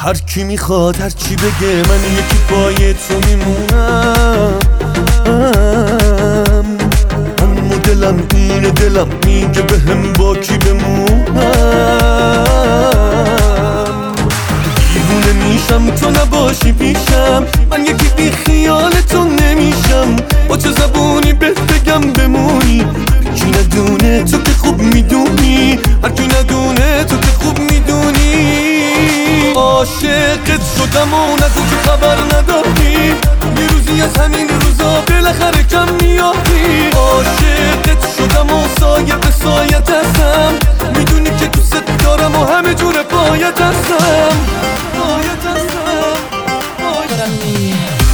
هر کی میخواد هر چی بگه من یکی پای تو میمونم، اما دلم اینه، دلم میگه بهم با کی بمونم. دیوونه میشم تو نباشی پیشم، من یکی بی خیال تو نمیشم. با چه زبونی بهت بگم بمونی، هر کی ندونه تو که خوب میدونی، هر کی ندونه تو که خوب میدونی. عاشقت شدم و نگو که خبر نداری، یه روزی از همین روزا بالاخره کم میاری. عاشقت شدم و سایه به سایت هستم، میدونی که دوست دارم و همه جور پایت هستم، پایت هستم، پایت هستم.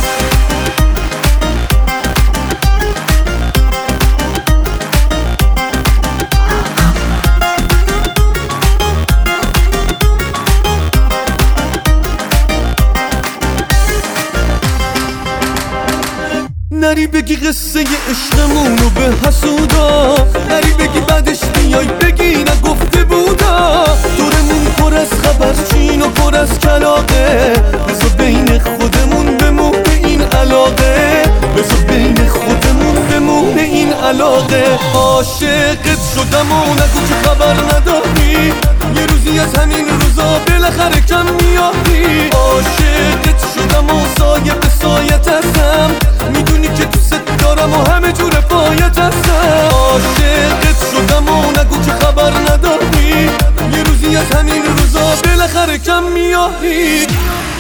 نری بگی قصه عشقمونو به حسودا، نری بگی بعدش بیای بگی نگفته بودا. دورمون پر از خبرچین و پر از کلاغه، بذار بین خودمون بمونه این علاقه، بذار بین خودمون بمونه این علاقه. عاشقت شدم و نگو که خبر نداری، یه روزی از همین روزا بالاخره کم میاری. عاشقت شدم و سایه به سایت هستم، میدونی که دوست دارم و همه جور پایت هستم. عاشقت شدم و نگو که خبر نداری، یه روزی از همین روزا بالاخره کم میاری.